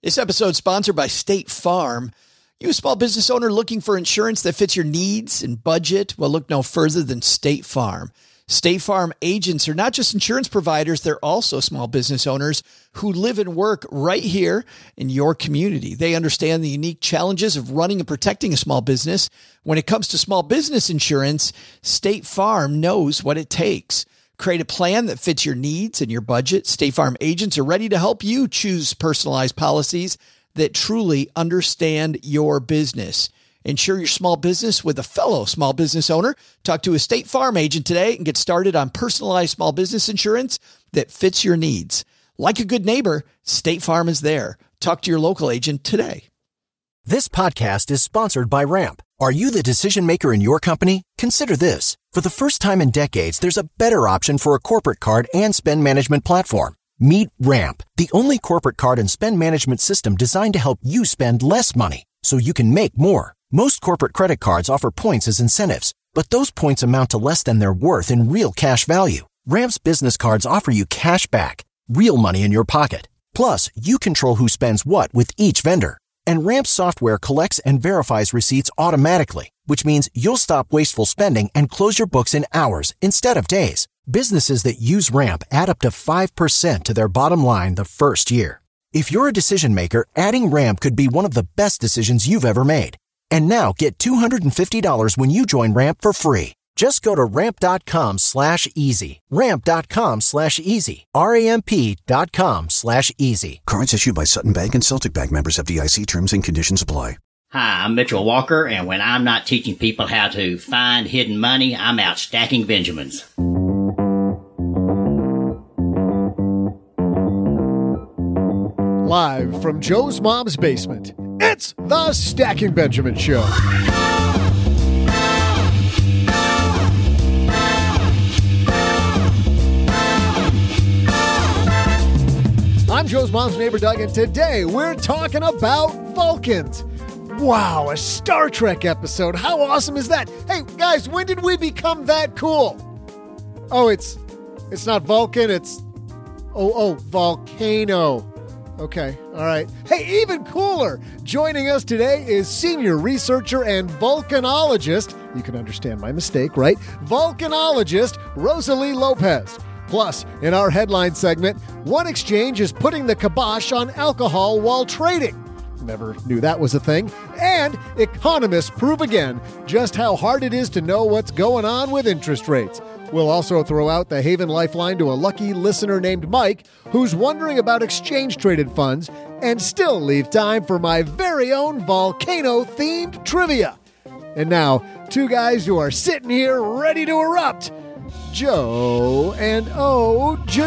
This episode is sponsored by State Farm. You a small business owner looking for insurance that fits your needs and budget? Well, look no further than State Farm. State Farm agents are not just insurance providers, they're also small business owners who live and work right here in your community. They understand the unique challenges of running and protecting a small business. When it comes to small business insurance, State Farm knows what it takes. Create a plan that fits your needs and your budget. State Farm agents are ready to help you choose personalized policies that truly understand your business. Insure your small business with a fellow small business owner. Talk to a State Farm agent today and get started on personalized small business insurance that fits your needs. Like a good neighbor, State Farm is there. Talk to your local agent today. This podcast is sponsored by Ramp. Are you the decision maker in your company? Consider this. For the first time in decades, there's a better option for a corporate card and spend management platform. Meet Ramp, the only corporate card and spend management system designed to help you spend less money so you can make more. Most corporate credit cards offer points as incentives, but those points amount to less than their worth in real cash value. Ramp's business cards offer you cash back, real money in your pocket. Plus, you control who spends what with each vendor. And Ramp software collects and verifies receipts automatically, which means you'll stop wasteful spending and close your books in hours instead of days. Businesses that use Ramp add up to 5% to their bottom line the first year. If you're a decision maker, adding Ramp could be one of the best decisions you've ever made. And now get $250 when you join Ramp for free. Just go to ramp.com/easy. Ramp.com/easy. RAMP.com/easy. Cards issued by Sutton Bank and Celtic Bank, members FDIC. Terms and conditions apply. Hi, I'm Mitchell Walker, and when I'm not teaching people how to find hidden money, I'm out stacking Benjamins. Live from Joe's mom's basement, it's the Stacking Benjamin Show. I'm Joe's mom's neighbor, Doug, and today we're talking about Vulcans. Wow, a Star Trek episode. How awesome is that? Hey, guys, when did we become that cool? Oh, it's not Vulcan, it's... Volcano. Okay, all right. Hey, even cooler, joining us today is senior researcher and volcanologist, you can understand my mistake, right? Volcanologist Rosalie Lopez. Plus, in our headline segment, one exchange is putting the kibosh on alcohol while trading. Never knew that was a thing. And economists prove again just how hard it is to know what's going on with interest rates. We'll also throw out the Haven Lifeline to a lucky listener named Mike, who's wondering about exchange-traded funds, and still leave time for my very own volcano-themed trivia. And now, two guys who are sitting here ready to erupt. Joe and O-G.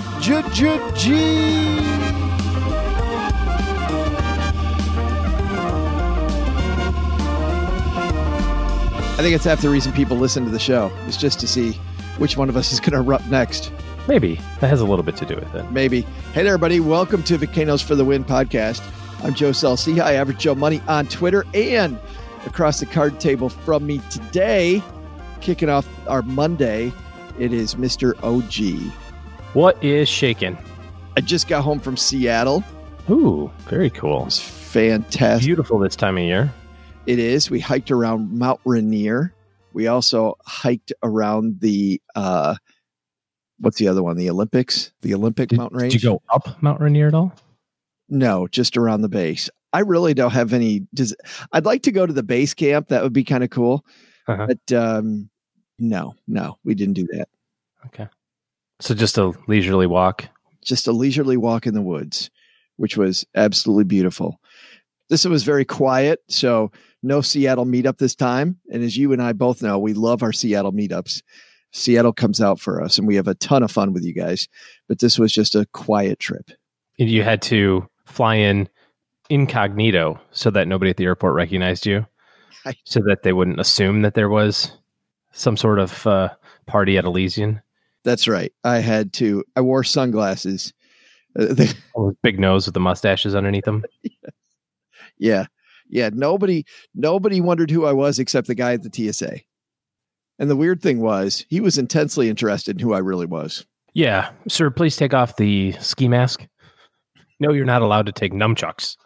I think it's half the reason people listen to the show is just to see which one of us is going to erupt next. Maybe. That has a little bit to do with it. Maybe. Hey there, everybody. Welcome to Volcanoes for the Win podcast. I'm Joe Saul-Sehy, Average Joe Money on Twitter, and across the card table from me today, kicking off our Monday, it is Mr. OG. What is shaking? I just got home from Seattle. Ooh, very cool. It was fantastic. Beautiful this time of year. It is. We hiked around Mount Rainier. We also hiked around the, what's the other one? The Olympics? The Olympic mountain range? Did you go up Mount Rainier at all? No, just around the base. I really don't have any. I'd like to go to the base camp. That would be kind of cool. Uh-huh. But no, we didn't do that. Okay. So just a leisurely walk? Just a leisurely walk in the woods, which was absolutely beautiful. This was very quiet, so no Seattle meetup this time. And as you and I both know, we love our Seattle meetups. Seattle comes out for us, and we have a ton of fun with you guys. But this was just a quiet trip. You had to fly in incognito so that nobody at the airport recognized you, so that they wouldn't assume that there was some sort of party at Elysian. That's right. I wore sunglasses. Big nose with the mustaches underneath them. Yeah. Nobody wondered who I was except the guy at the TSA. And the weird thing was, he was intensely interested in who I really was. Yeah. Sir, please take off the ski mask. No, you're not allowed to take nunchucks.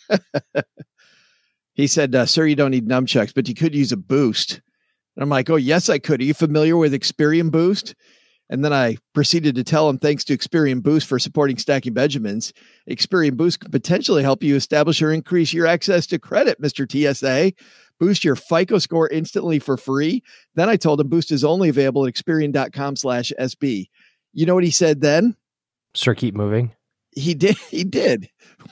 He said, sir, you don't need nunchucks, but you could use a boost. And I'm like, oh, yes, I could. Are you familiar with Experian Boost? And then I proceeded to tell him, thanks to Experian Boost for supporting Stacking Benjamins, Experian Boost could potentially help you establish or increase your access to credit, Mr. TSA. Boost your FICO score instantly for free. Then I told him Boost is only available at Experian.com/SB. You know what he said then? Sir, keep moving. He did,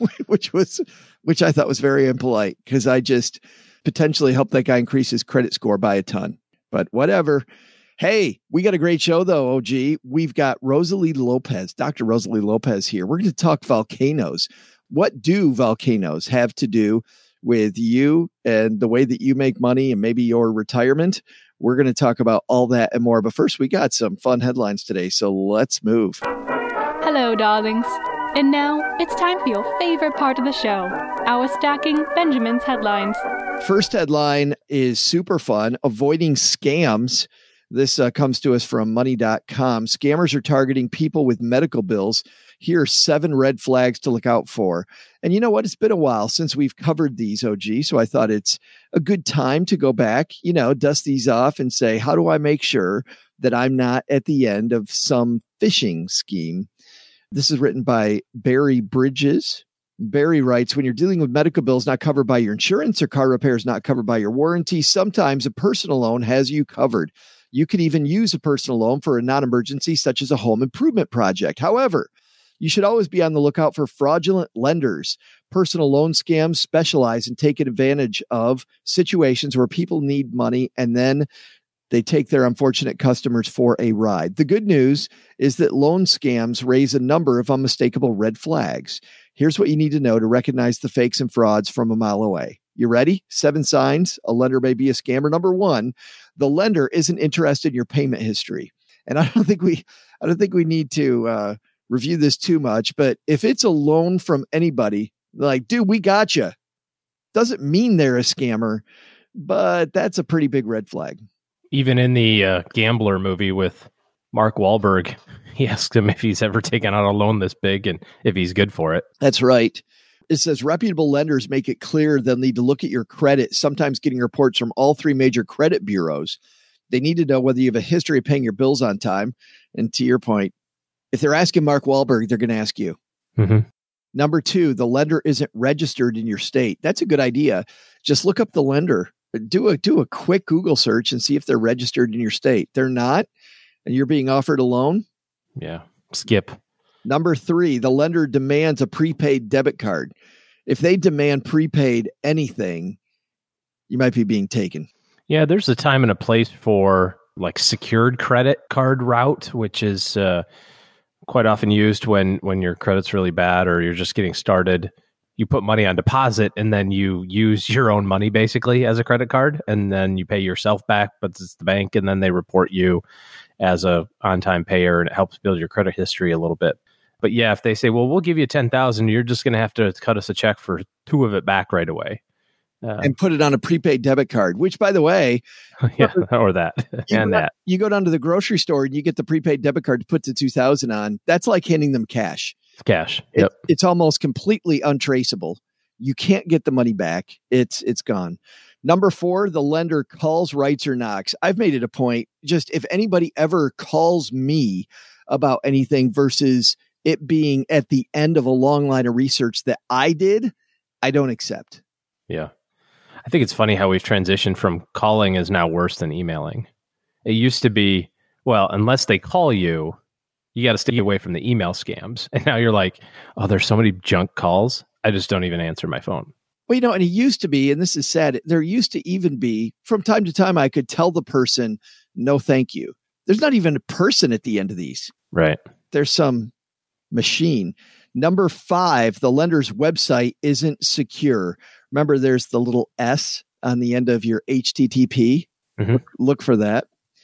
which I thought was very impolite because I just potentially helped that guy increase his credit score by a ton. But whatever. Hey, we got a great show, though, OG. We've got Rosalie Lopez, Dr. Rosalie Lopez here. We're going to talk volcanoes. What do volcanoes have to do with you and the way that you make money and maybe your retirement? We're going to talk about all that and more. But first, we got some fun headlines today, so let's move. Hello, darlings. And now it's time for your favorite part of the show, our Stacking Benjamins headlines. First headline is super fun, avoiding scams. This comes to us from money.com. Scammers are targeting people with medical bills. Here are 7 red flags to look out for. And you know what? It's been a while since we've covered these, OG. So I thought it's a good time to go back, dust these off and say, how do I make sure that I'm not at the end of some phishing scheme? This is written by Barry Bridges. Barry writes, when you're dealing with medical bills not covered by your insurance or car repairs not covered by your warranty, sometimes a personal loan has you covered. You can even use a personal loan for a non-emergency such as a home improvement project. However, you should always be on the lookout for fraudulent lenders. Personal loan scams specialize in taking advantage of situations where people need money and then they take their unfortunate customers for a ride. The good news is that loan scams raise a number of unmistakable red flags. Here's what you need to know to recognize the fakes and frauds from a mile away. You ready? 7 signs a lender may be a scammer. Number 1, the lender isn't interested in your payment history. And I don't think we need to review this too much, but if it's a loan from anybody, like, dude, we got you. Doesn't mean they're a scammer, but that's a pretty big red flag. Even in the Gambler movie with Mark Wahlberg, he asked him if he's ever taken out a loan this big and if he's good for it. That's right. It says reputable lenders make it clear they'll need to look at your credit, sometimes getting reports from all 3 major credit bureaus. They need to know whether you have a history of paying your bills on time. And to your point, if they're asking Mark Wahlberg, they're going to ask you. Mm-hmm. Number 2, the lender isn't registered in your state. That's a good idea. Just look up the lender. Do a quick Google search and see if they're registered in your state. They're not, and you're being offered a loan. Yeah, skip. Number 3, the lender demands a prepaid debit card. If they demand prepaid anything, you might be being taken. Yeah, there's a time and a place for like secured credit card route, which is quite often used when your credit's really bad or you're just getting started. You put money on deposit and then you use your own money basically as a credit card, and then you pay yourself back, but it's the bank, and then they report you as a on-time payer, and it helps build your credit history a little bit. But yeah, if they say, well, we'll give you 10,000, you're just going to have to cut us a check for 2 of it back right away. And put it on a prepaid debit card, which, by the way, yeah, or that and that. You go down to the grocery store and you get the prepaid debit card to put the 2,000 on. That's like handing them cash. Cash. Yep. It's almost completely untraceable. You can't get the money back. It's gone. Number 4, the lender calls, writes, or knocks. I've made it a point, just if anybody ever calls me about anything versus it being at the end of a long line of research that I did, I don't accept. Yeah. I think it's funny how we've transitioned from calling is now worse than emailing. It used to be, well, unless they call you, you got to stay away from the email scams. And now you're like, oh, there's so many junk calls. I just don't even answer my phone. Well, and it used to be, and this is sad, there used to even be, from time to time, I could tell the person, no, thank you. There's not even a person at the end of these. Right. There's some machine. Number 5, the lender's website isn't secure. Remember, there's the little S on the end of your HTTP. Mm-hmm. Look for that.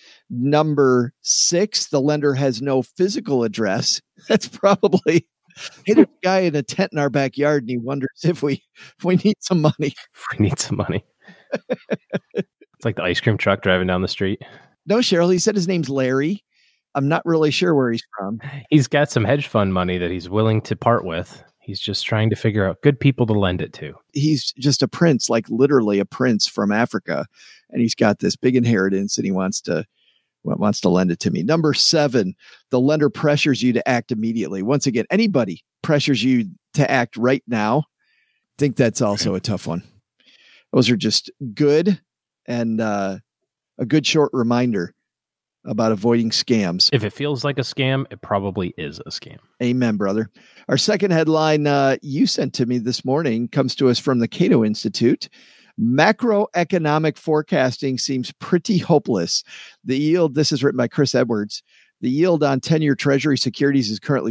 Number 6, the lender has no physical address. That's probably, hey, there's a guy in a tent in our backyard and he wonders if we need some money. We need some money. It's like the ice cream truck driving down the street. No, Cheryl, he said his name's Larry. I'm not really sure where he's from. He's got some hedge fund money that he's willing to part with. He's just trying to figure out good people to lend it to. He's just a prince, like literally a prince from Africa. And he's got this big inheritance and he wants to lend it to me. Number 7, the lender pressures you to act immediately. Once again, anybody pressures you to act right now. I think that's also a tough one. Those are just good and a good short reminder about avoiding scams. If it feels like a scam, it probably is a scam. Amen, brother. Our second headline you sent to me this morning comes to us from the Cato Institute. Macroeconomic forecasting seems pretty hopeless. The yield, this is written by Chris Edwards, the yield on 10-year Treasury securities is currently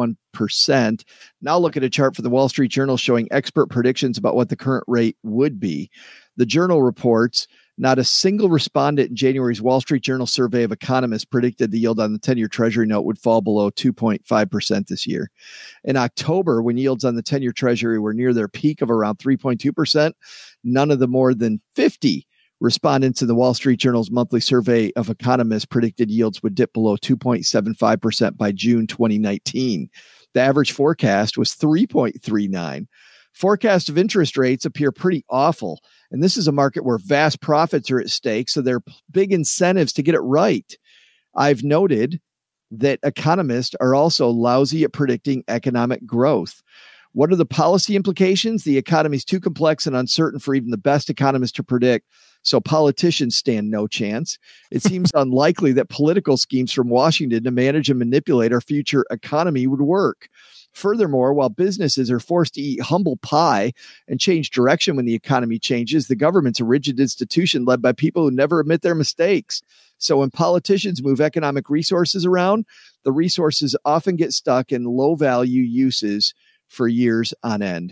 2.1%. Now look at a chart for the Wall Street Journal showing expert predictions about what the current rate would be. The Journal reports not a single respondent in January's Wall Street Journal survey of economists predicted the yield on the 10-year Treasury note would fall below 2.5% this year. In October, when yields on the 10-year Treasury were near their peak of around 3.2%, none of the more than 50 respondents in the Wall Street Journal's monthly survey of economists predicted yields would dip below 2.75% by June 2019. The average forecast was 3.39. Forecasts of interest rates appear pretty awful. And this is a market where vast profits are at stake, so there are big incentives to get it right. I've noted that economists are also lousy at predicting economic growth. What are the policy implications? The economy is too complex and uncertain for even the best economists to predict, so politicians stand no chance. It seems unlikely that political schemes from Washington to manage and manipulate our future economy would work. Furthermore, while businesses are forced to eat humble pie and change direction when the economy changes, the government's a rigid institution led by people who never admit their mistakes. So when politicians move economic resources around, the resources often get stuck in low-value uses for years on end.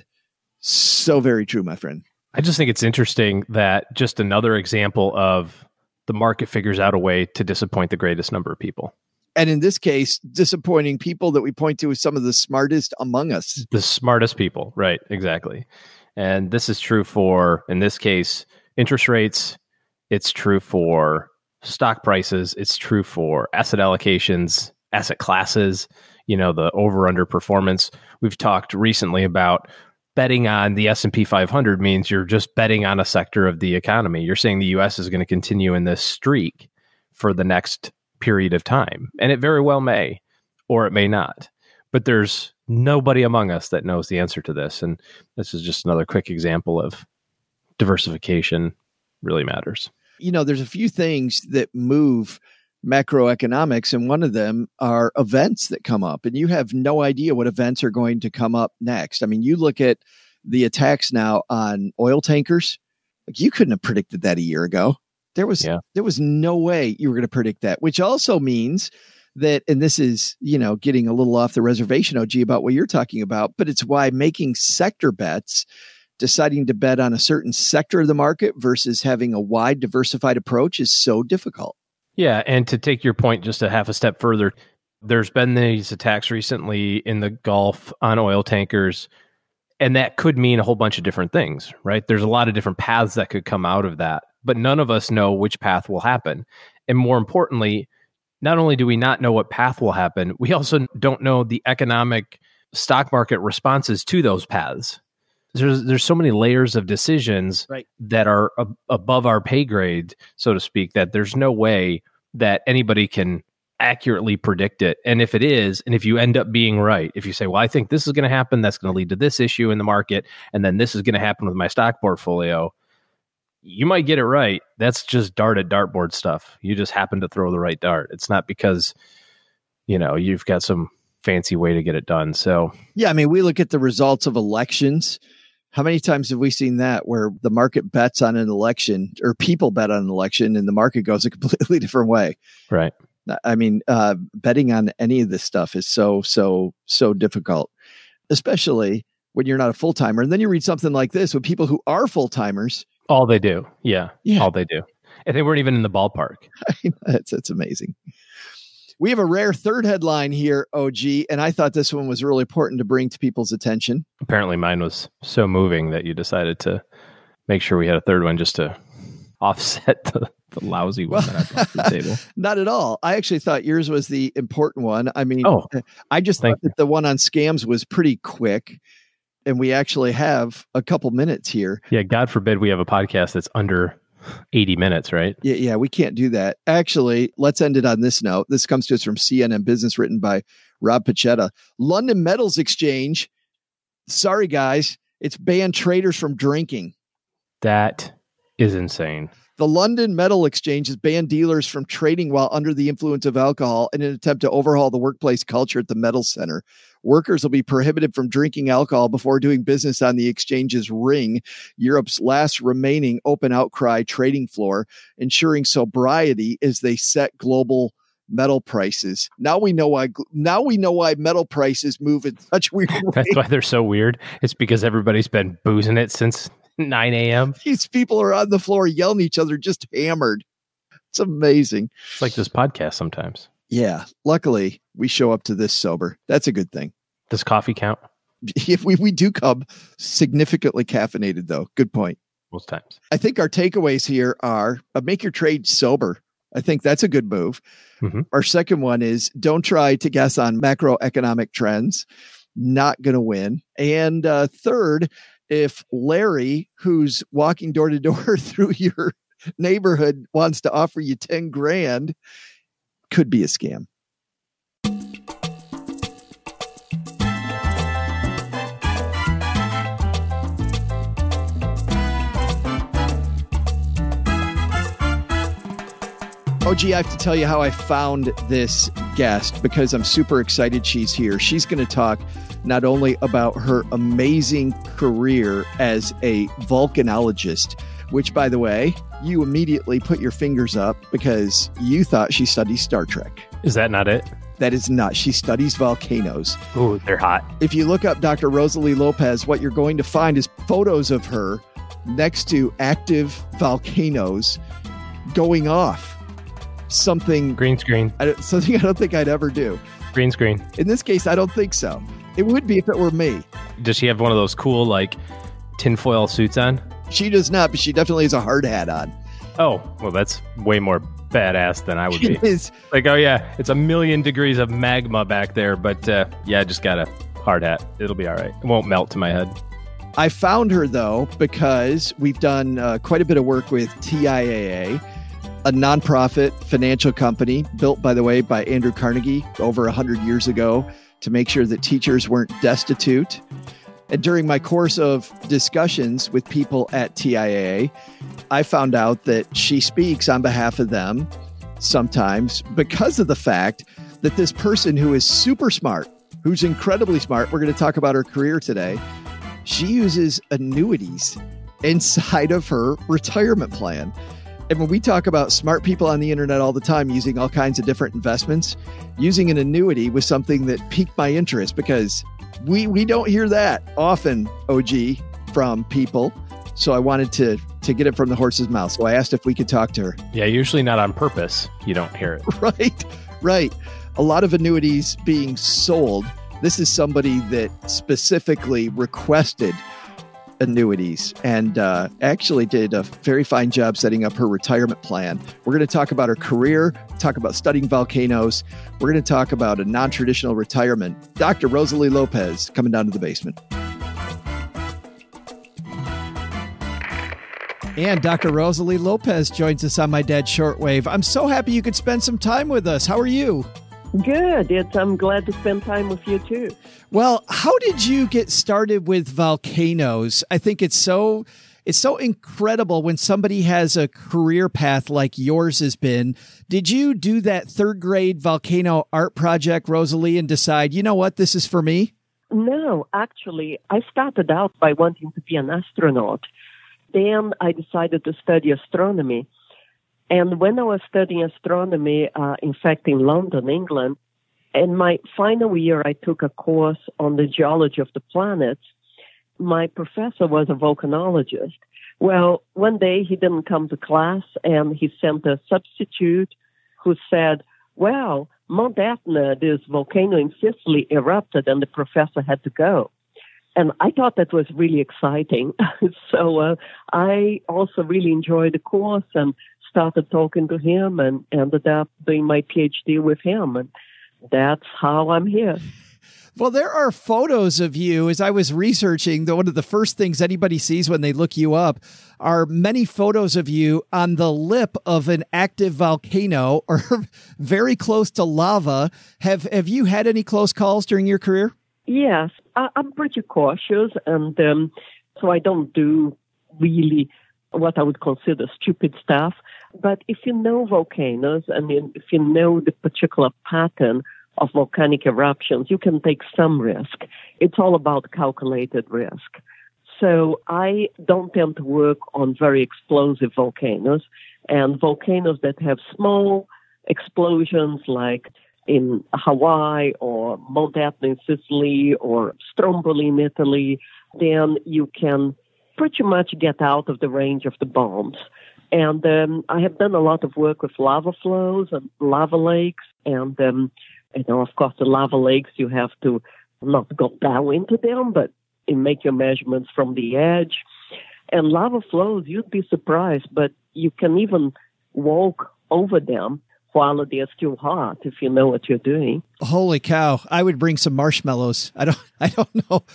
So very true, my friend. I just think it's interesting that just another example of the market figures out a way to disappoint the greatest number of people. And in this case, disappointing people that we point to as some of the smartest among us. The smartest people, right, exactly. And this is true for, in this case, interest rates. It's true for stock prices. It's true for asset allocations, asset classes, the over-under performance. We've talked recently about betting on the S&P 500 means you're just betting on a sector of the economy. You're saying the U.S. is going to continue in this streak for the next period of time. And it very well may, or it may not. But there's nobody among us that knows the answer to this. And this is just another quick example of diversification really matters. There's a few things that move macroeconomics, and one of them are events that come up, and you have no idea what events are going to come up next. I mean, you look at the attacks now on oil tankers. Like, you couldn't have predicted that a year ago. There was no way you were going to predict that, which also means that, and this is, getting a little off the reservation, OG, about what you're talking about, but it's why making sector bets, deciding to bet on a certain sector of the market versus having a wide diversified approach is so difficult. Yeah. And to take your point just a half a step further, there's been these attacks recently in the Gulf on oil tankers, and that could mean a whole bunch of different things, right? There's a lot of different paths that could come out of that, but none of us know which path will happen. And more importantly, not only do we not know what path will happen, we also don't know the economic stock market responses to those paths. There's so many layers of decisions that are above our pay grade, so to speak, that there's no way that anybody can accurately predict it. And if it is, and if you end up being right, if you say, well, I think this is going to happen, that's going to lead to this issue in the market, and then this is going to happen with my stock portfolio, you might get it right. That's just dart at dartboard stuff. You just happen to throw the right dart. It's not because, you've got some fancy way to get it done. So, yeah, I mean, we look at the results of elections. How many times have we seen that where the market bets on an election, or people bet on an election, and the market goes a completely different way? Right. I mean, betting on any of this stuff is so difficult, especially when you're not a full-timer. And then you read something like this with people who are full-timers. All they do. Yeah. All they do. And they weren't even in the ballpark. That's amazing. We have a rare third headline here, OG, and I thought this one was really important to bring to people's attention. Apparently mine was so moving that you decided to make sure we had a third one just to offset the The lousy one that I brought to the table. Not at all. I actually thought yours was the important one. I mean, I just thought that the one on scams was pretty quick, and we actually have a couple minutes here. Yeah, God forbid we have a podcast that's under 80 minutes, right? Yeah, we can't do that. Actually, let's end it on this note. This comes to us from CNN Business, written by Rob Pachetta. London Metals Exchange. Sorry, guys. It's banned traders from drinking. That is insane. The London Metal Exchange has banned dealers from trading while under the influence of alcohol in an attempt to overhaul the workplace culture at the Metal Center. Workers will be prohibited from drinking alcohol before doing business on the exchange's Ring, Europe's last remaining open outcry trading floor, ensuring sobriety as they set global metal prices. Now we know why metal prices move in such weird ways. That's why they're so weird. It's because everybody's been boozing it since 9 a.m. These people are on the floor yelling at each other, just hammered. It's amazing. It's like this podcast sometimes. Yeah. Luckily, we show up to this sober. That's a good thing. Does coffee count? If we do come significantly caffeinated, though. Good point. Most times. I think our takeaways here are make your trade sober. I think that's a good move. Mm-hmm. Our second one is don't try to guess on macroeconomic trends. Not going to win. And third, if Larry, who's walking door to door through your neighborhood, wants to offer you 10 grand, could be a scam. Oh, gee, I have to tell you how I found this guest because I'm super excited she's here. She's going to talk not only about her amazing career as a volcanologist, which, by the way, you immediately put your fingers up because you thought she studies Star Trek. Is that not it? That is not. She studies volcanoes. Ooh, they're hot. If you look up Dr. Rosalie Lopez, what you're going to find is photos of her next to active volcanoes going off. Something green screen. Something I don't think I'd ever do. Green screen. In this case, I don't think so. It would be if it were me. Does she have one of those cool, like, tinfoil suits on? She does not, but she definitely has a hard hat on. Oh, well, that's way more badass than I would be. It is. Like, oh, yeah, it's 1,000,000 degrees of magma back there, but yeah, I just got a hard hat. It'll be all right. It won't melt to my head. I found her, though, because we've done quite a bit of work with TIAA, a nonprofit financial company built, by the way, by Andrew Carnegie over 100 years ago to make sure that teachers weren't destitute. And during my course of discussions with people at TIAA, I found out that she speaks on behalf of them sometimes because of the fact that this person who is super smart, who's incredibly smart, we're going to talk about her career today, she uses annuities inside of her retirement plan. And when we talk about smart people on the internet all the time using all kinds of different investments, using an annuity was something that piqued my interest because we don't hear that often, OG, from people. So I wanted to get it from the horse's mouth. So I asked if we could talk to her. Yeah, usually not on purpose. You don't hear it. Right. A lot of annuities being sold. This is somebody that specifically requested annuities and actually did a very fine job setting up her retirement plan. We're going to talk about her career, talk about studying volcanoes. We're going to talk about a non-traditional retirement. Dr. Rosalie Lopez coming down to the basement. And Dr. Rosalie Lopez joins us on My Dad's Shortwave. I'm so happy you could spend some time with us. How are you? Good. I'm glad to spend time with you, too. Well, how did you get started with volcanoes? I think it's so incredible when somebody has a career path like yours has been. Did you do that third grade volcano art project, Rosalie, and decide, you know what, this is for me? No, actually, I started out by wanting to be an astronaut. Then I decided to study astronomy. And when I was studying astronomy, in fact, in London, England, in my final year, I took a course on the geology of the planets. My professor was a volcanologist. Well, one day he didn't come to class, and he sent a substitute who said, well, Mount Etna, this volcano in Sicily, erupted, and the professor had to go. And I thought that was really exciting. So I also really enjoyed the course and started talking to him and ended up doing my PhD with him. And that's how I'm here. Well, there are photos of you. As I was researching, one of the first things anybody sees when they look you up are many photos of you on the lip of an active volcano or very close to lava. Have you had any close calls during your career? Yes, I'm pretty cautious, and so I don't do really what I would consider stupid stuff. But if you know volcanoes, and if you know the particular pattern of volcanic eruptions, you can take some risk. It's all about calculated risk. So I don't tend to work on very explosive volcanoes, and volcanoes that have small explosions like in Hawaii or Mount Etna in Sicily or Stromboli in Italy, then you can pretty much get out of the range of the bombs. And I have done a lot of work with lava flows and lava lakes, and of course, the lava lakes, you have to not go down into them, but make your measurements from the edge. And lava flows, you'd be surprised, but you can even walk over them while they're still hot if you know what you're doing. Holy cow. I would bring some marshmallows. I don't know.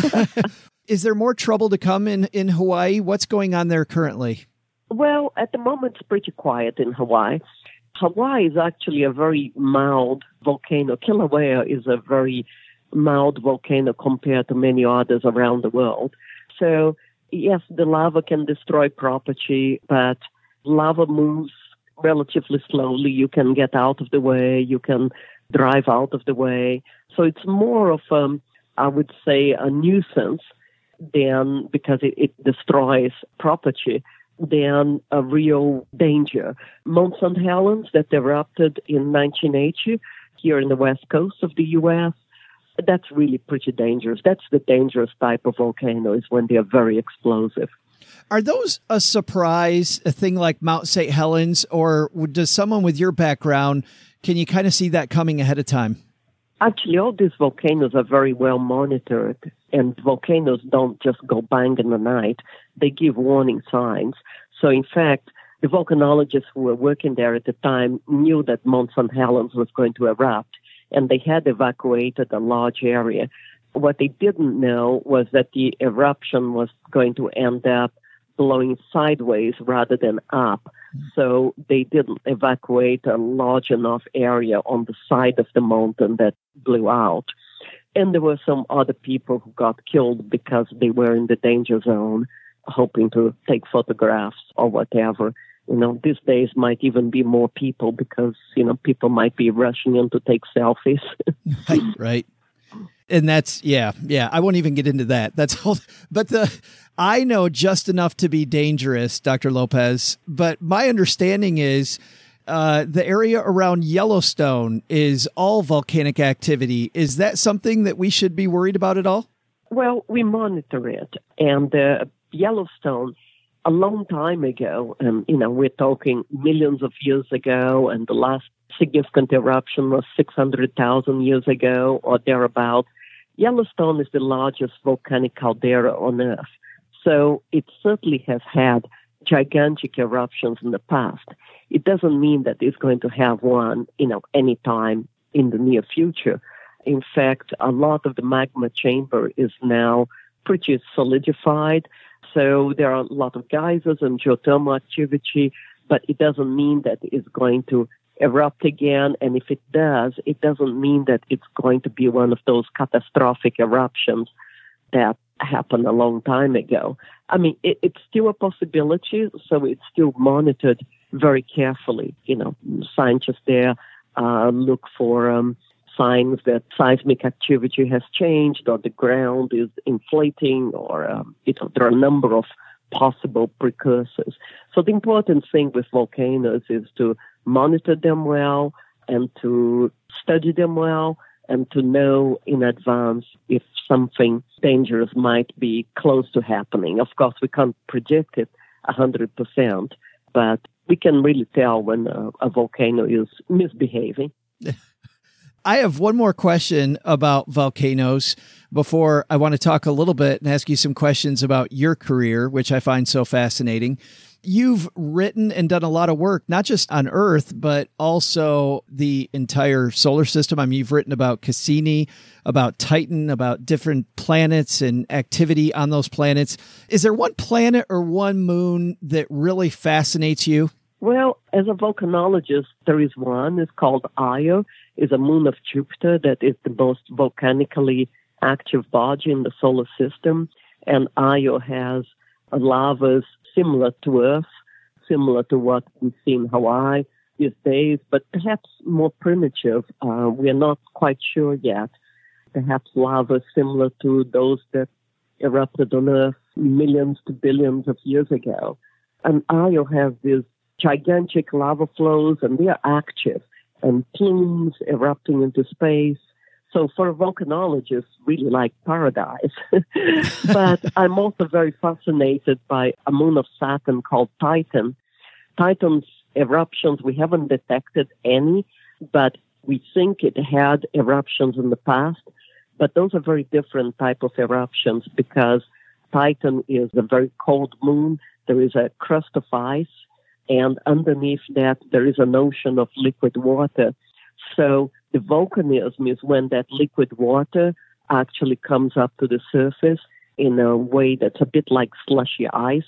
Is there more trouble to come in Hawaii? What's going on there currently? Well, at the moment, it's pretty quiet in Hawaii. Hawaii is actually a very mild volcano. Kilauea is a very mild volcano compared to many others around the world. So, yes, the lava can destroy property, but lava moves relatively slowly. You can get out of the way. You can drive out of the way. So it's more of, I would say, a nuisance than because it destroys property than a real danger. Mount St. Helens that erupted in 1980 here in the west coast of the U.S., that's really pretty dangerous. That's the dangerous type of volcano, is when they are very explosive. Are those a surprise, a thing like Mount St. Helens, or does someone with your background, can you kind of see that coming ahead of time? Actually, all these volcanoes are very well monitored, and volcanoes don't just go bang in the night. They give warning signs. So, in fact, the volcanologists who were working there at the time knew that Mount St. Helens was going to erupt, and they had evacuated a large area. What they didn't know was that the eruption was going to end up blowing sideways rather than up. So they didn't evacuate a large enough area on the side of the mountain that blew out. And there were some other people who got killed because they were in the danger zone, hoping to take photographs or whatever. These days might even be more people because, people might be rushing in to take selfies. Right. And that's, yeah, I won't even get into that. That's all. But I know just enough to be dangerous, Dr. Lopez, but my understanding is the area around Yellowstone is all volcanic activity. Is that something that we should be worried about at all? Well, we monitor it. And Yellowstone, a long time ago, we're talking millions of years ago, and the last significant eruption was 600,000 years ago or thereabout. Yellowstone is the largest volcanic caldera on Earth. So it certainly has had gigantic eruptions in the past. It doesn't mean that it's going to have one, anytime in the near future. In fact, a lot of the magma chamber is now pretty solidified. So there are a lot of geysers and geothermal activity, but it doesn't mean that it's going to erupt again. And if it does, it doesn't mean that it's going to be one of those catastrophic eruptions that happened a long time ago. I mean, it's still a possibility, so it's still monitored very carefully. Scientists there look for signs that seismic activity has changed or the ground is inflating or, there are a number of possible precursors. So the important thing with volcanoes is to monitor them well and to study them well and to know in advance if something dangerous might be close to happening. Of course, we can't predict it 100%, but we can really tell when a volcano is misbehaving. I have one more question about volcanoes before I want to talk a little bit and ask you some questions about your career, which I find so fascinating. You've written and done a lot of work, not just on Earth, but also the entire solar system. I mean, you've written about Cassini, about Titan, about different planets and activity on those planets. Is there one planet or one moon that really fascinates you? Well, as a volcanologist, there is one. It's called Io. It's a moon of Jupiter that is the most volcanically active body in the solar system. And Io has lavas similar to Earth, similar to what we see in Hawaii these days, but perhaps more primitive. We are not quite sure yet. Perhaps lava similar to those that erupted on Earth millions to billions of years ago. And Io has these gigantic lava flows, and they are active, and plumes erupting into space. So for a volcanologist, really like paradise. But I'm also very fascinated by a moon of Saturn called Titan. Titan's eruptions, we haven't detected any, but we think it had eruptions in the past. But those are very different type of eruptions because Titan is a very cold moon. There is a crust of ice, and underneath that, there is an ocean of liquid water. So the volcanism is when that liquid water actually comes up to the surface in a way that's a bit like slushy ice.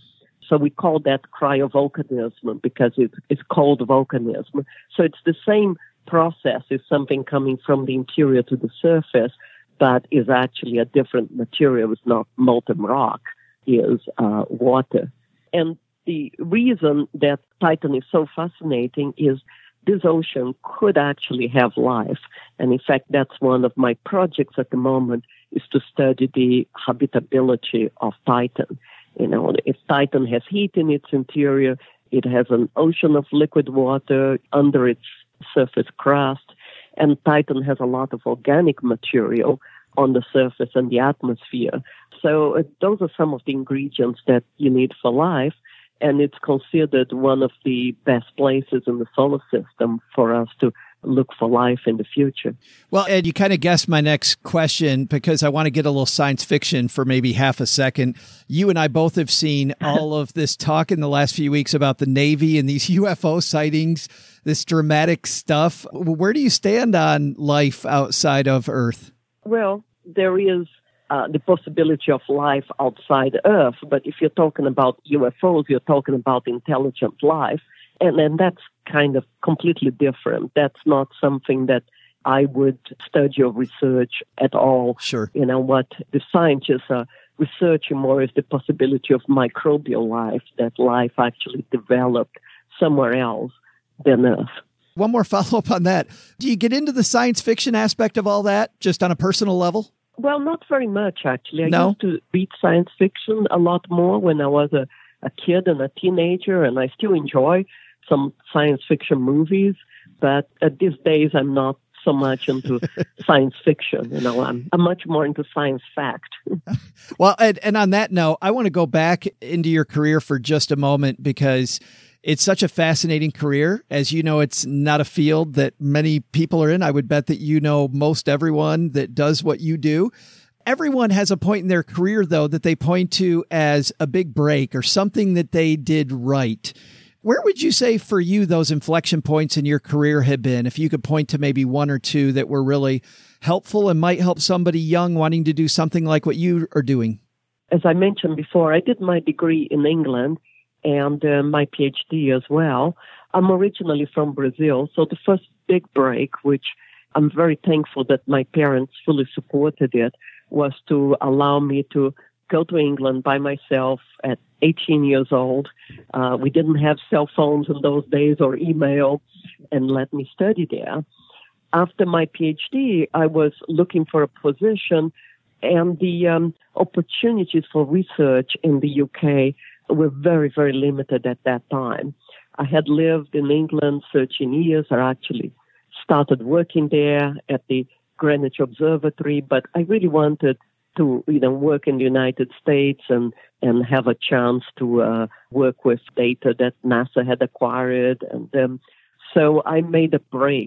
So we call that cryovolcanism because it's cold volcanism. So it's the same process. It's something coming from the interior to the surface, but is actually a different material. It's not molten rock, is water. And the reason that Titan is so fascinating is this ocean could actually have life. And in fact, that's one of my projects at the moment is to study the habitability of Titan. You know, if Titan has heat in its interior, it has an ocean of liquid water under its surface crust, and Titan has a lot of organic material on the surface and the atmosphere. So those are some of the ingredients that you need for life. And it's considered one of the best places in the solar system for us to look for life in the future. Well, Ed, you kind of guessed my next question because I want to get a little science fiction for maybe half a second. You and I both have seen all of this talk in the last few weeks about the Navy and these UFO sightings, this dramatic stuff. Where do you stand on life outside of Earth? Well, there is the possibility of life outside Earth. But if you're talking about UFOs, you're talking about intelligent life. And that's kind of completely different. That's not something that I would study or research at all. Sure. You know, what the scientists are researching more is the possibility of microbial life, that life actually developed somewhere else than Earth. One more follow-up on that. Do you get into the science fiction aspect of all that, just on a personal level? Well, not very much, actually. I No? used to read science fiction a lot more when I was a kid and a teenager, and I still enjoy some science fiction movies. But these days, I'm not so much into science fiction. You know, I'm much more into science fact. Well, and on that note, I want to go back into your career for just a moment because it's such a fascinating career. As you know, it's not a field that many people are in. I would bet that you know most everyone that does what you do. Everyone has a point in their career, though, that they point to as a big break or something that they did right. Where would you say for you those inflection points in your career have been? If you could point to maybe one or two that were really helpful and might help somebody young wanting to do something like what you are doing. As I mentioned before, I did my degree in England and my PhD as well. I'm originally from Brazil, so the first big break, which I'm very thankful that my parents fully supported it, was to allow me to go to England by myself at 18 years old. We didn't have cell phones in those days or email, and let me study there. After my PhD, I was looking for a position, and the opportunities for research in the UK were very, very limited at that time. I had lived in England 13 years. I actually started working there at the Greenwich Observatory, but I really wanted to, work in the United States and have a chance to work with data that NASA had acquired. And so I made a break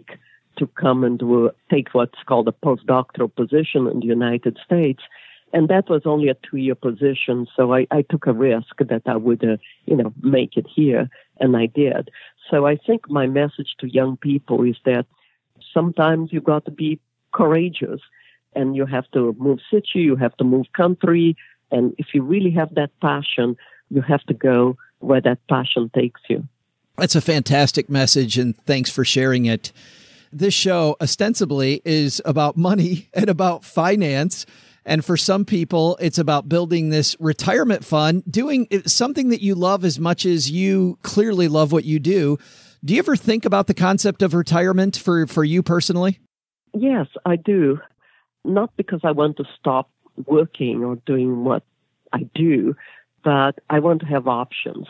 to come and take what's called a postdoctoral position in the United States. And that was only a 2-year position, so I took a risk that I would, make it here, and I did. So I think my message to young people is that sometimes you got to be courageous, and you have to move city, you have to move country, and if you really have that passion, you have to go where that passion takes you. That's a fantastic message, and thanks for sharing it. This show ostensibly is about money and about finance. And for some people, it's about building this retirement fund, doing something that you love as much as you clearly love what you do. Do you ever think about the concept of retirement for you personally? Yes, I do. Not because I want to stop working or doing what I do, but I want to have options.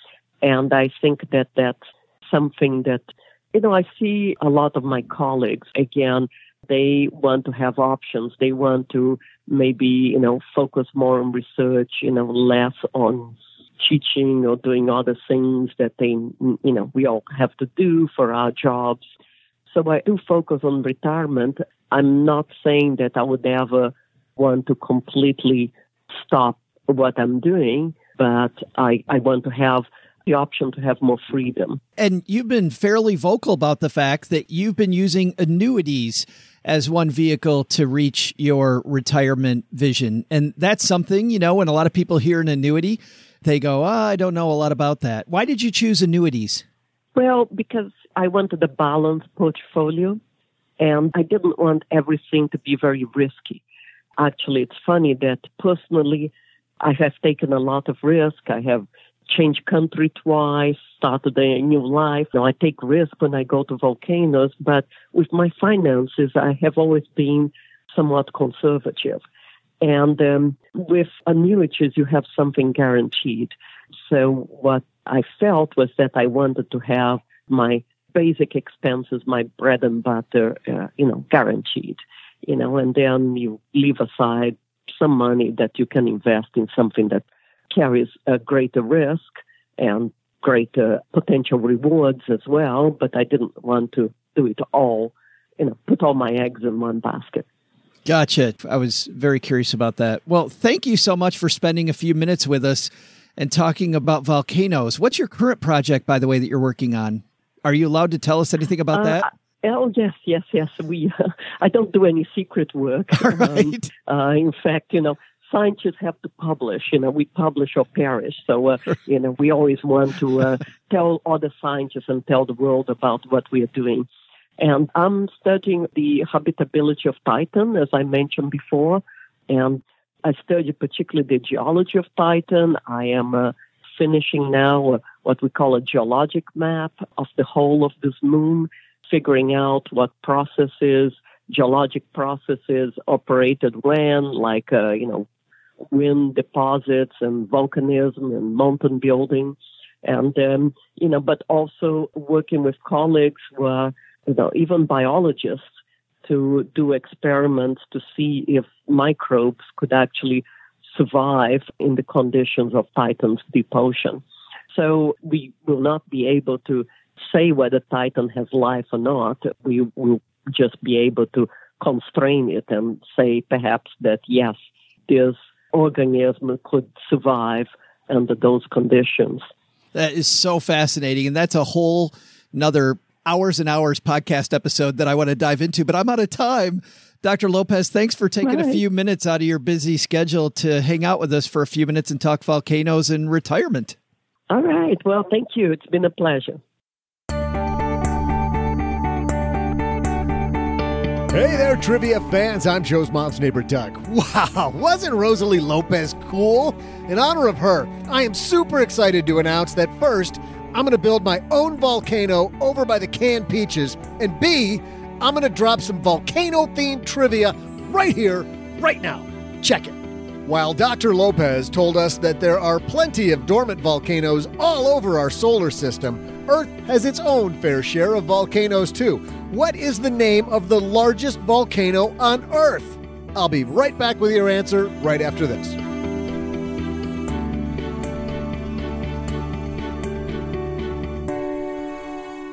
And I think that that's something that, I see a lot of my colleagues, again, they want to have options. They want to maybe, focus more on research, less on teaching or doing other things that we all have to do for our jobs. So I do focus on retirement. I'm not saying that I would ever want to completely stop what I'm doing, but I want to have the option to have more freedom. And you've been fairly vocal about the fact that you've been using annuities as one vehicle to reach your retirement vision. And that's something, when a lot of people hear an annuity, they go, I don't know a lot about that. Why did you choose annuities? Well, because I wanted a balanced portfolio, and I didn't want everything to be very risky. Actually, it's funny that personally, I have taken a lot of risk. I have changed country twice, started a new life. Now, I take risk when I go to volcanoes, but with my finances, I have always been somewhat conservative. And with annuities, you have something guaranteed. So what I felt was that I wanted to have my basic expenses, my bread and butter, guaranteed, and then you leave aside some money that you can invest in something that carries a greater risk and greater potential rewards as well, but I didn't want to do it all, put all my eggs in one basket. Gotcha. I was very curious about that. Well, thank you so much for spending a few minutes with us and talking about volcanoes. What's your current project, by the way, that you're working on? Are you allowed to tell us anything about that? Oh, yes. I don't do any secret work. All right. In fact, scientists have to publish. We publish or perish. So, we always want to tell other scientists and tell the world about what we are doing. And I'm studying the habitability of Titan, as I mentioned before. And I study particularly the geology of Titan. I am finishing now what we call a geologic map of the whole of this moon, figuring out what geologic processes operated when, like, wind deposits and volcanism and mountain building. And, but also working with colleagues who are, even biologists, to do experiments to see if microbes could actually survive in the conditions of Titan's deep ocean. So we will not be able to say whether Titan has life or not. We will just be able to constrain it and say perhaps that, yes, this organism could survive under those conditions. That is so fascinating. And that's a whole another hours and hours podcast episode that I want to dive into, but I'm out of time. Dr. Lopez, thanks for taking a few minutes out of your busy schedule to hang out with us for a few minutes and talk volcanoes and retirement. All right. Well, thank you. It's been a pleasure. Hey there, trivia fans. I'm Joe's mom's neighbor, Doug. Wow, wasn't Rosalie Lopez cool? In honor of her, I am super excited to announce that first, I'm going to build my own volcano over by the canned peaches, and B, I'm going to drop some volcano-themed trivia right here, right now. Check it. While Dr. Lopez told us that there are plenty of dormant volcanoes all over our solar system, Earth has its own fair share of volcanoes too. What is the name of the largest volcano on Earth? I'll be right back with your answer right after this.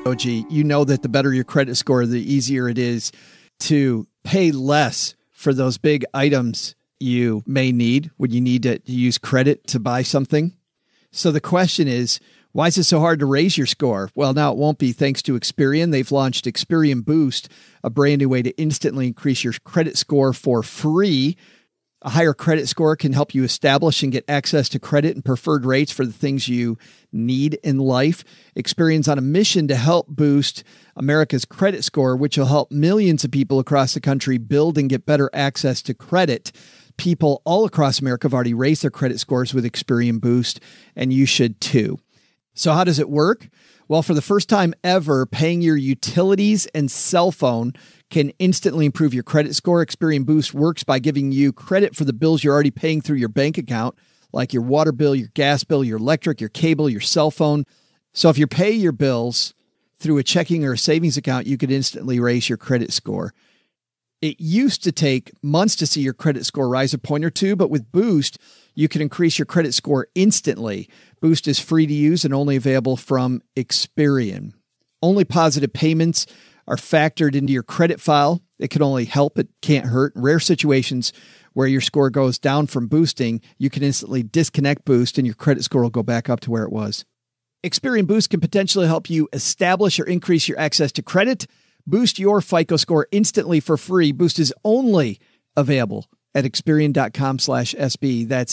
OG, you know that the better your credit score, the easier it is to pay less for those big items you may need when you need to use credit to buy something. So the question is, why is it so hard to raise your score? Well, now it won't be thanks to Experian. They've launched Experian Boost, a brand new way to instantly increase your credit score for free. A higher credit score can help you establish and get access to credit and preferred rates for the things you need in life. Experian's on a mission to help boost America's credit score, which will help millions of people across the country build and get better access to credit. People all across America have already raised their credit scores with Experian Boost, and you should too. So how does it work? Well, for the first time ever, paying your utilities and cell phone can instantly improve your credit score. Experian Boost works by giving you credit for the bills you're already paying through your bank account, like your water bill, your gas bill, your electric, your cable, your cell phone. So if you pay your bills through a checking or a savings account, you could instantly raise your credit score. It used to take months to see your credit score rise a point or two, but with Boost, you can increase your credit score instantly. Boost is free to use and only available from Experian. Only positive payments are factored into your credit file. It can only help, it can't hurt. In rare situations where your score goes down from boosting, you can instantly disconnect Boost and your credit score will go back up to where it was. Experian Boost can potentially help you establish or increase your access to credit. Boost your FICO score instantly for free. Boost is only available at Experian.com/SB. That's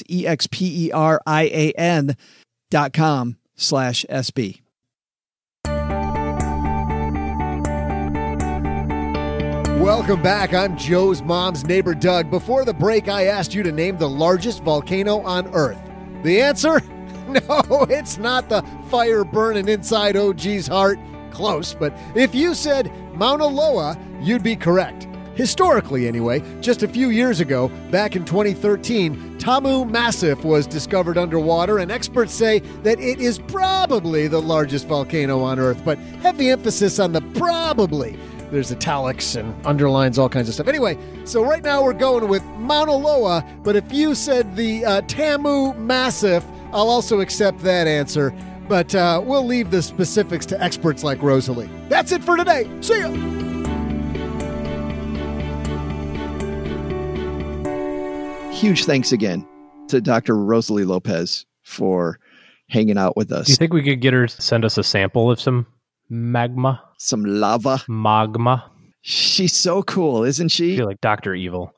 EXPERIAN.com/SB. Welcome back. I'm Joe's mom's neighbor, Doug. Before the break, I asked you to name the largest volcano on Earth. The answer? No, it's not the fire burning inside OG's heart. Close, but if you said Mauna Loa, you'd be correct. Historically, anyway, just a few years ago, back in 2013, Tamu Massif was discovered underwater, and experts say that it is probably the largest volcano on Earth, but heavy emphasis on the probably. There's italics and underlines, all kinds of stuff. Anyway, so right now we're going with Mauna Loa, but if you said the Tamu Massif, I'll also accept that answer. But we'll leave the specifics to experts like Rosalie. That's it for today. See ya! Huge thanks again to Dr. Rosalie Lopez for hanging out with us. Do you think we could get her to send us a sample of some magma? Some lava? Magma. She's so cool, isn't she? I feel like Dr. Evil.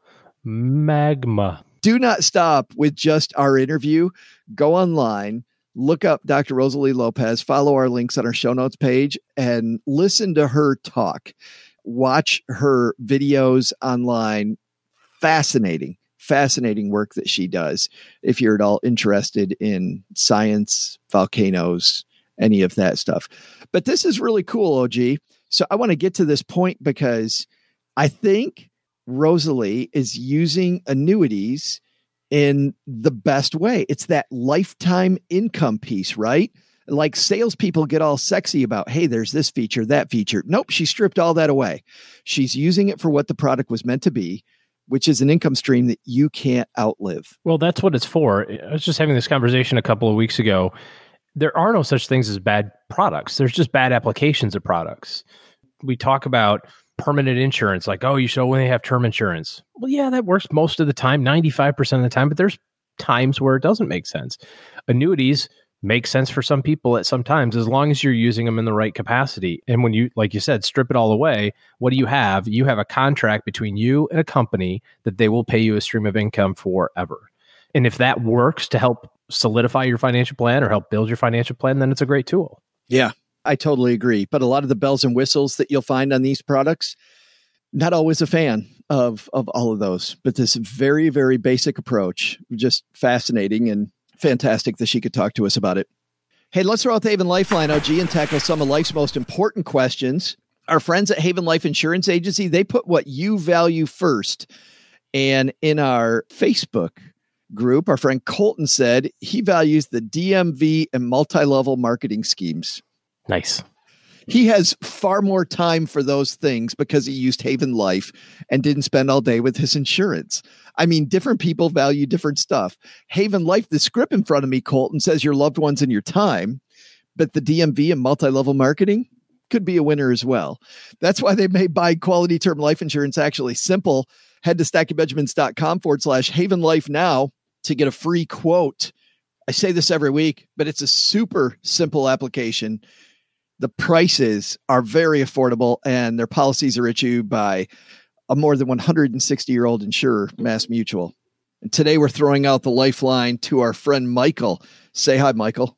Magma. Do not stop with just our interview. Go online. Look up Dr. Rosalie Lopez, follow our links on our show notes page, and listen to her talk. Watch her videos online. Fascinating work that she does. If you're at all interested in science, volcanoes, any of that stuff. But this is really cool, OG. So I want to get to this point because I think Rosalie is using annuities in the best way. It's that lifetime income piece, right? Like salespeople get all sexy about, hey, there's this feature, that feature. Nope, she stripped all that away. She's using it for what the product was meant to be, which is an income stream that you can't outlive. Well, that's what it's for. I was just having this conversation a couple of weeks ago. There are no such things as bad products. There's just bad applications of products. We talk about permanent insurance, like, oh, you should only have term insurance. Well, yeah, that works most of the time, 95% of the time, but there's times where it doesn't make sense. Annuities make sense for some people at some times, as long as you're using them in the right capacity. And when you, like you said, strip it all away, what do you have? You have a contract between you and a company that they will pay you a stream of income forever. And if that works to help solidify your financial plan or help build your financial plan, then it's a great tool. Yeah. I totally agree. But a lot of the bells and whistles that you'll find on these products, not always a fan of all of those. But this very, very basic approach, just fascinating and fantastic that she could talk to us about it. Hey, let's throw out the Haven Lifeline, OG, and tackle some of life's most important questions. Our friends at Haven Life Insurance Agency, they put what you value first. And in our Facebook group, our friend Colton said he values the DMV and multi-level marketing schemes. Nice. He has far more time for those things because he used Haven Life and didn't spend all day with his insurance. I mean, different people value different stuff. Haven Life, the script in front of me, Colton, says your loved ones and your time, but the DMV and multi-level marketing, could be a winner as well. That's why they made buying quality term life insurance actually simple. Head to stackingbenjamins.com/Haven Life now to get a free quote. I say this every week, but it's a super simple application. The prices are very affordable, and their policies are issued by a more than 160-year-old insurer, Mass Mutual. And today we're throwing out the lifeline to our friend Michael. Say hi, Michael.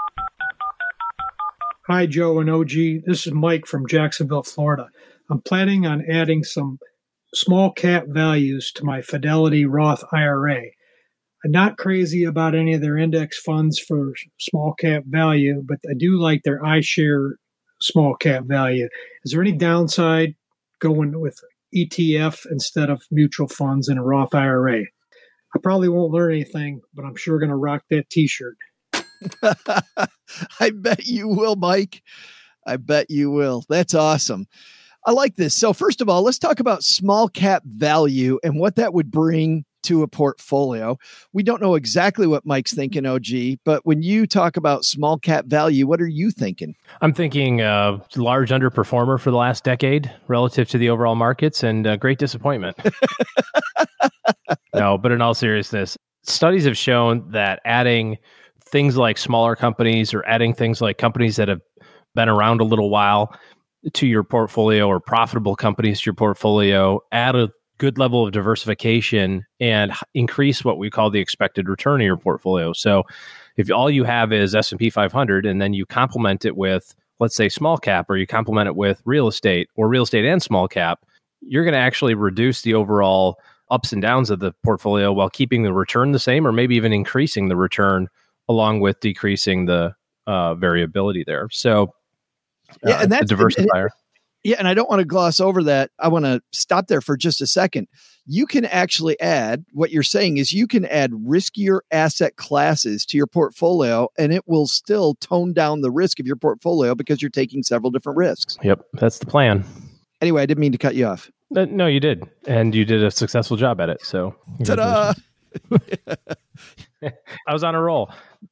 Hi, Joe and OG. This is Mike from Jacksonville, Florida. I'm planning on adding some small cap values to my Fidelity Roth IRA. I'm not crazy about any of their index funds for small cap value, but I do like their iShare small cap value. Is there any downside going with ETF instead of mutual funds in a Roth IRA? I probably won't learn anything, but I'm sure going to rock that t-shirt. I bet you will, Mike. I bet you will. That's awesome. I like this. So first of all, let's talk about small cap value and what that would bring to a portfolio. We don't know exactly what Mike's thinking, OG, but when you talk about small cap value, what are you thinking? I'm thinking large underperformer for the last decade relative to the overall markets, and great disappointment. No, but in all seriousness, studies have shown that adding things like smaller companies or adding things like companies that have been around a little while to your portfolio or profitable companies to your portfolio add a good level of diversification and increase what we call the expected return of your portfolio. So if all you have is S&P 500 and then you complement it with, let's say, small cap, or you complement it with real estate or real estate and small cap, you're going to actually reduce the overall ups and downs of the portfolio while keeping the return the same, or maybe even increasing the return along with decreasing the variability there. So yeah, and that's a diversifier. Yeah, and I don't want to gloss over that. I want to stop there for just a second. You can actually add, what you're saying is you can add riskier asset classes to your portfolio, and it will still tone down the risk of your portfolio because you're taking several different risks. Yep, that's the plan. Anyway, I didn't mean to cut you off. No, you did. And you did a successful job at it. So, ta-da! I was on a roll.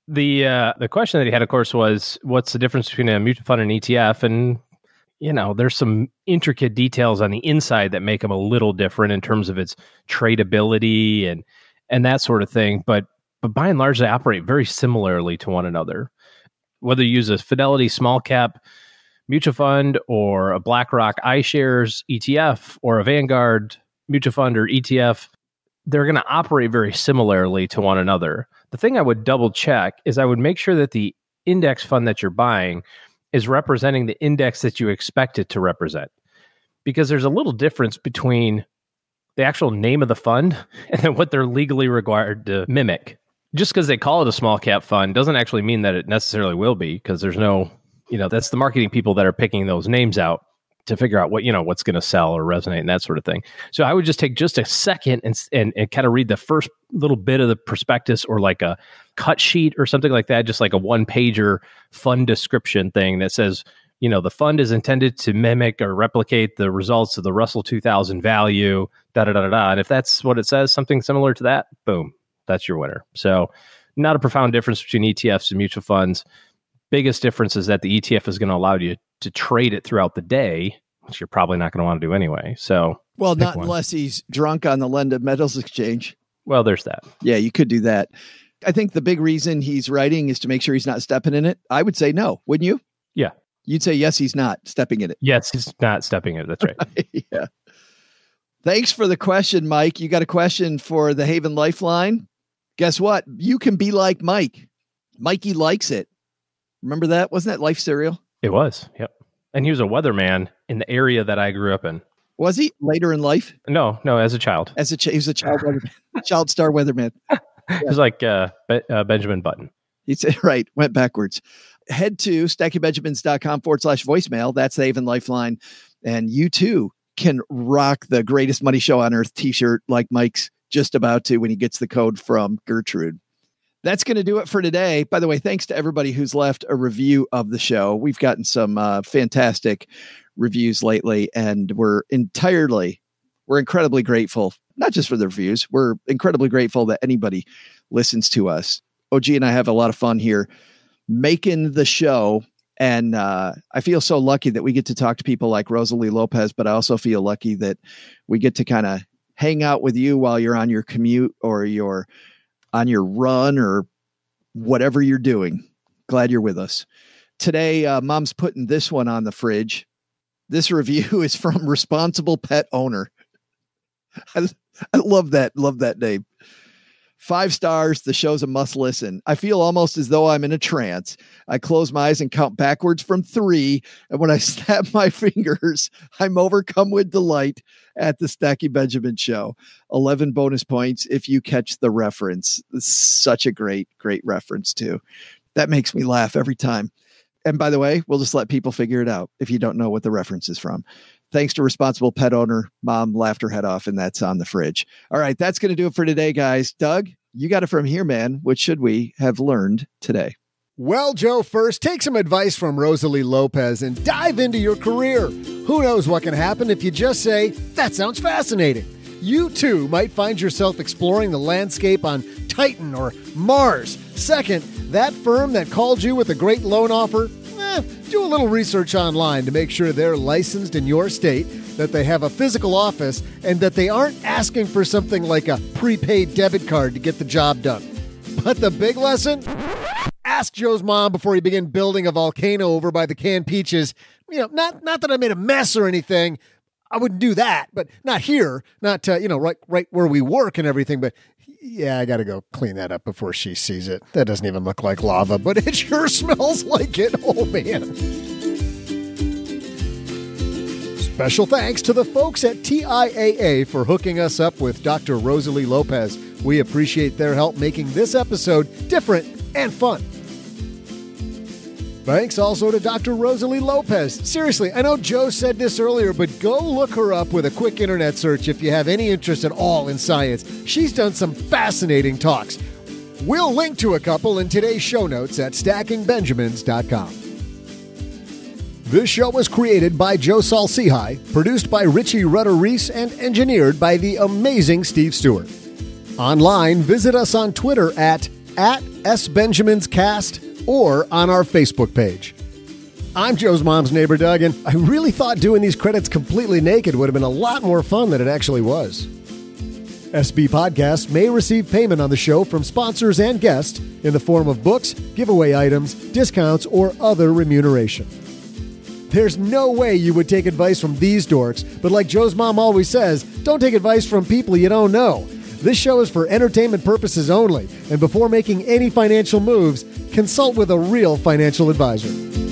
The question that he had, of course, was what's the difference between a mutual fund and ETF? And, you know, there's some intricate details on the inside that make them a little different in terms of its tradability and that sort of thing. But by and large, they operate very similarly to one another. Whether you use a Fidelity small cap mutual fund or a BlackRock iShares ETF or a Vanguard mutual fund or ETF, they're going to operate very similarly to one another. The thing I would double check is I would make sure that the index fund that you're buying is representing the index that you expect it to represent. Because there's a little difference between the actual name of the fund and then what they're legally required to mimic. Just because they call it a small cap fund doesn't actually mean that it necessarily will be, because there's no, that's the marketing people that are picking those names out to figure out what's going to sell or resonate and that sort of thing. So I would just take just a second and kind of read the first little bit of the prospectus or like a cut sheet or something like that, just like a one-pager fund description thing that says, the fund is intended to mimic or replicate the results of the Russell 2000 value, da-da-da-da-da. And if that's what it says, something similar to that, boom, that's your winner. So not a profound difference between ETFs and mutual funds. Biggest difference is that the ETF is going to allow you to trade it throughout the day, which you're probably not going to want to do anyway. So, well, not unless he's drunk on the London Metals Exchange. Well, there's that. Yeah, you could do that. I think the big reason he's writing is to make sure he's not stepping in it. I would say no, wouldn't you? Yeah. You'd say, yes, he's not stepping in it. Yes, he's not stepping in it. That's right. Yeah. Thanks for the question, Mike. You got a question for the Haven Lifeline? Guess what? You can be like Mike. Mikey likes it. Remember that? Wasn't that Life cereal? It was. Yep. And he was a weatherman in the area that I grew up in. Was he later in life? No, as a child. He was a child weatherman, child star weatherman. Yeah. He was like Benjamin Button. He said, right, went backwards. Head to stackingbenjamins.com/voicemail. That's the Haven Lifeline. And you too can rock the greatest money show on earth t-shirt like Mike's just about to when he gets the code from Gertrude. That's going to do it for today. By the way, thanks to everybody who's left a review of the show. We've gotten some fantastic reviews lately, and we're incredibly grateful, not just for the reviews. We're incredibly grateful that anybody listens to us. OG and I have a lot of fun here making the show And I feel so lucky that we get to talk to people like Rosalie Lopez, but I also feel lucky that we get to kind of hang out with you while you're on your commute or you're on your run or whatever you're doing. Glad you're with us. Today, Mom's putting this one on the fridge. This review is from Responsible Pet Owner. I love that. Love that name. 5 stars. The show's a must listen. I feel almost as though I'm in a trance. I close my eyes and count backwards from 3. And when I snap my fingers, I'm overcome with delight at the Stacking Benjamin show. 11 bonus points if you catch the reference. It's such a great reference too. That makes me laugh every time. And by the way, we'll just let people figure it out if you don't know what the reference is from. Thanks to Responsible Pet Owner. Mom laughed her head off, and that's on the fridge. All right, that's going to do it for today, guys. Doug, you got it from here, man. What should we have learned today? Well, Joe, first, take some advice from Rosalie Lopez and dive into your career. Who knows what can happen if you just say, that sounds fascinating. You, too, might find yourself exploring the landscape on Titan or Mars. Second, that firm that called you with a great loan offer, do a little research online to make sure they're licensed in your state, that they have a physical office, and that they aren't asking for something like a prepaid debit card to get the job done. But the big lesson? Ask Joe's mom before you begin building a volcano over by the canned peaches. Not that I made a mess or anything. I wouldn't do that, but not here, not, right where we work and everything, but yeah, I got to go clean that up before she sees it. That doesn't even look like lava, but it sure smells like it. Oh, man. Special thanks to the folks at TIAA for hooking us up with Dr. Rosalie Lopez. We appreciate their help making this episode different and fun. Thanks also to Dr. Rosalie Lopez. Seriously, I know Joe said this earlier, but go look her up with a quick internet search if you have any interest at all in science. She's done some fascinating talks. We'll link to a couple in today's show notes at stackingbenjamins.com. This show was created by Joe Saul-Sehy, produced by Richie Rutter-Reese, and engineered by the amazing Steve Stewart. Online, visit us on Twitter at @SBenjaminsCast or on our Facebook page. I'm Joe's mom's neighbor, Doug, and I really thought doing these credits completely naked would have been a lot more fun than it actually was. SB Podcasts may receive payment on the show from sponsors and guests in the form of books, giveaway items, discounts, or other remuneration. There's no way you would take advice from these dorks, but like Joe's mom always says, don't take advice from people you don't know. This show is for entertainment purposes only, and before making any financial moves, consult with a real financial advisor.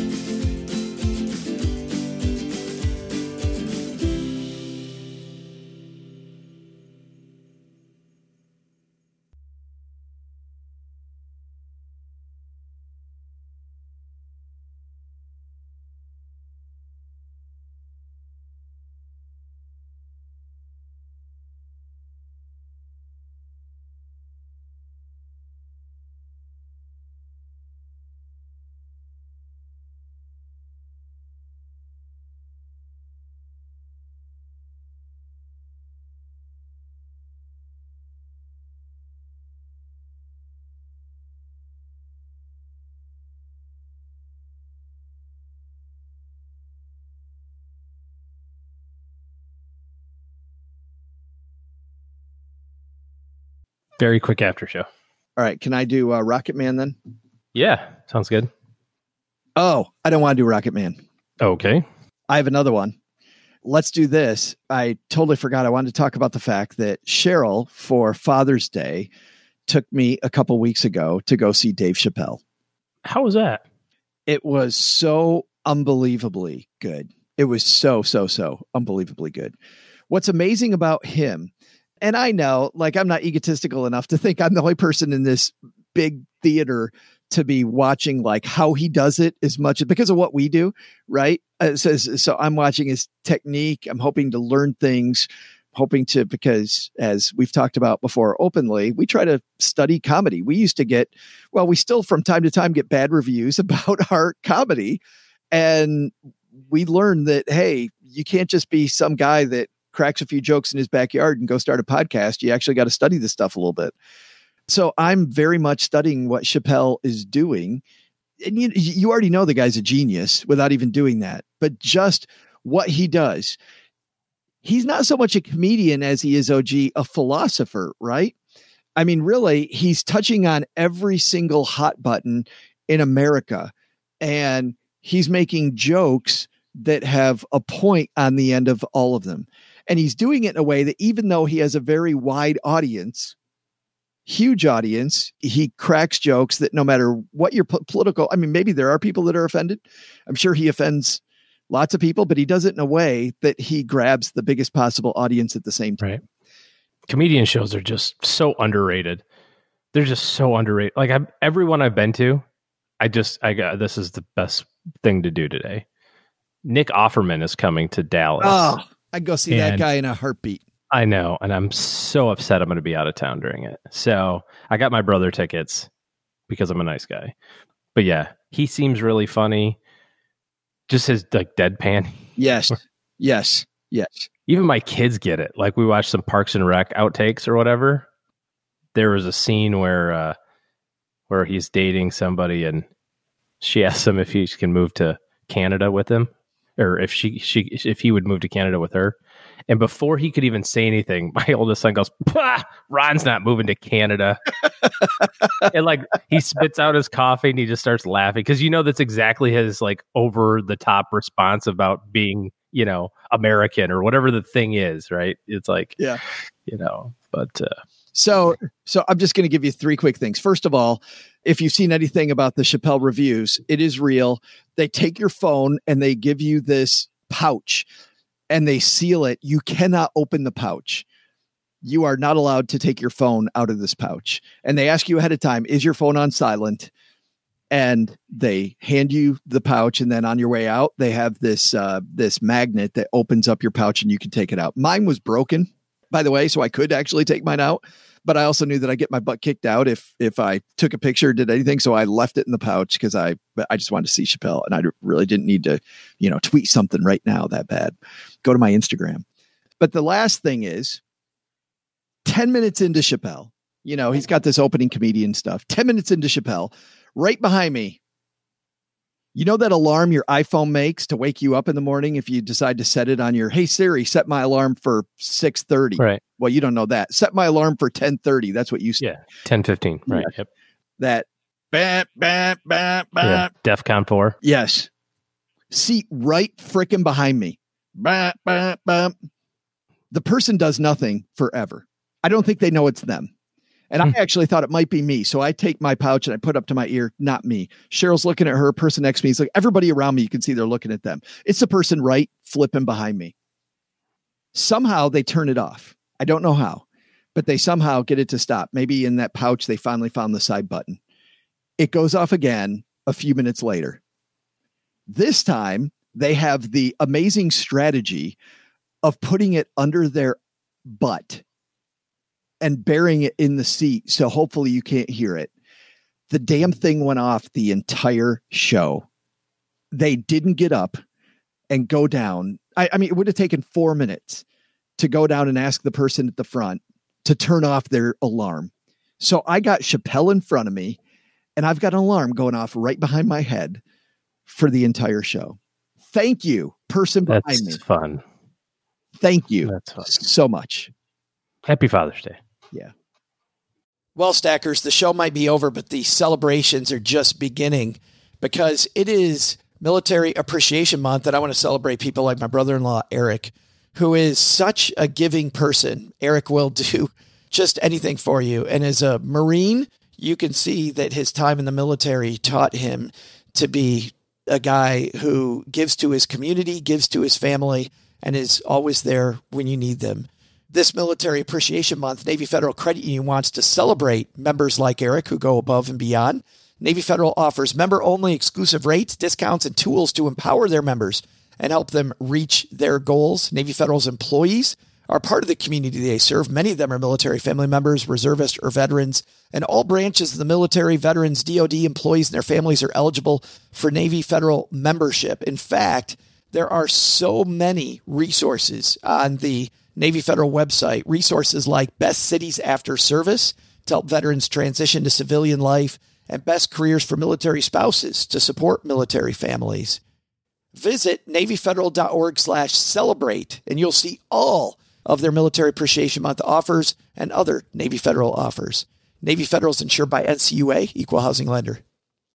Very quick after show. All right. Can I do Rocket Man then? Yeah. Sounds good. Oh, I don't want to do Rocket Man. Okay. I have another one. Let's do this. I totally forgot. I wanted to talk about the fact that Cheryl, for Father's Day, took me a couple weeks ago to go see Dave Chappelle. How was that? It was so unbelievably good. It was so unbelievably good. What's amazing about him, and I know, like, I'm not egotistical enough to think I'm the only person in this big theater to be watching like how he does it as much because of what we do. Right. So I'm watching his technique. I'm hoping to learn things, because as we've talked about before openly, we try to study comedy. We used to we still from time to time get bad reviews about our comedy. And we learned that, hey, you can't just be some guy that cracks a few jokes in his backyard and go start a podcast. You actually got to study this stuff a little bit. So I'm very much studying what Chappelle is doing. and you already know the guy's a genius without even doing that, but just what he does. He's not so much a comedian as he is, OG, a philosopher, right? I mean, really, he's touching on every single hot button in America, and he's making jokes that have a point on the end of all of them. And he's doing it in a way that even though he has a very wide audience, huge audience, he cracks jokes that no matter what your political, I mean, maybe there are people that are offended. I'm sure he offends lots of people, but he does it in a way that he grabs the biggest possible audience at the same time. Right. Comedian shows are just so underrated. They're just so underrated. Like everyone I've been to, I got, this is the best thing to do today. Nick Offerman is coming to Dallas. Oh, I'd go see that guy in a heartbeat. I know. And I'm so upset I'm going to be out of town during it. So I got my brother tickets because I'm a nice guy. But yeah, he seems really funny. Just his like deadpan. Yes. Yes. Even my kids get it. Like we watched some Parks and Rec outtakes or whatever. There was a scene where he's dating somebody and she asks him if he can move to Canada with him, or if if he would move to Canada with her. And before he could even say anything, my oldest son goes, "Pah, Ron's not moving to Canada." And like he spits out his coffee and he just starts laughing because that's exactly his like over the top response about being, American or whatever the thing is, right? It's like, but So I'm just going to give you 3 quick things. First of all, if you've seen anything about the Chappelle reviews, it is real. They take your phone and they give you this pouch and they seal it. You cannot open the pouch. You are not allowed to take your phone out of this pouch. And they ask you ahead of time, is your phone on silent? And they hand you the pouch. And then on your way out, they have this magnet that opens up your pouch and you can take it out. Mine was broken, by the way, so I could actually take mine out. But I also knew that I'd get my butt kicked out if I took a picture or did anything. So I left it in the pouch because I just wanted to see Chappelle. And I really didn't need to, tweet something right now that bad. Go to my Instagram. But the last thing is 10 minutes into Chappelle, he's got this opening comedian stuff. 10 minutes into Chappelle, right behind me, that alarm your iPhone makes to wake you up in the morning if you decide to set it on your, hey Siri, set my alarm for 6:30. Right. Well, you don't know that. Set my alarm for 10:30. That's what you said. Yeah. 10:15. Right. Yeah. Yep. That bam, bam, bam, bam. Yeah. DEFCON 4. Yes. Seat right frickin' behind me. Bam, bam, bam. The person does nothing forever. I don't think they know it's them. And I actually thought it might be me. So I take my pouch and I put up to my ear, not me. Cheryl's looking at her, person next to me. It's like everybody around me, you can see they're looking at them. It's the person right flipping behind me. Somehow they turn it off. I don't know how, but they somehow get it to stop. Maybe in that pouch, they finally found the side button. It goes off again a few minutes later. This time they have the amazing strategy of putting it under their butt and burying it in the seat. So hopefully you can't hear it. The damn thing went off the entire show. They didn't get up and go down. I mean, it would have taken 4 minutes to go down and ask the person at the front to turn off their alarm. So I got Chappelle in front of me and I've got an alarm going off right behind my head for the entire show. Thank you, person behind me. That's fun. Thank you That's fun. so much. Happy Father's Day. Yeah. Well, Stackers, the show might be over, but the celebrations are just beginning because it is Military Appreciation Month, and I want to celebrate people like my brother-in-law, Eric, who is such a giving person. Eric will do just anything for you. And as a Marine, you can see that his time in the military taught him to be a guy who gives to his community, gives to his family, and is always there when you need them. This Military Appreciation Month, Navy Federal Credit Union wants to celebrate members like Eric who go above and beyond. Navy Federal offers member-only exclusive rates, discounts, and tools to empower their members and help them reach their goals. Navy Federal's employees are part of the community they serve. Many of them are military family members, reservists, or veterans, and all branches of the military, veterans, DOD employees, and their families are eligible for Navy Federal membership. In fact, there are so many resources on the Navy Federal website, resources like Best Cities After Service to help veterans transition to civilian life, and best careers for military spouses to support military families. Visit NavyFederal.org/celebrate, and you'll see all of their Military Appreciation Month offers and other Navy Federal offers. Navy Federal is insured by NCUA, Equal Housing Lender.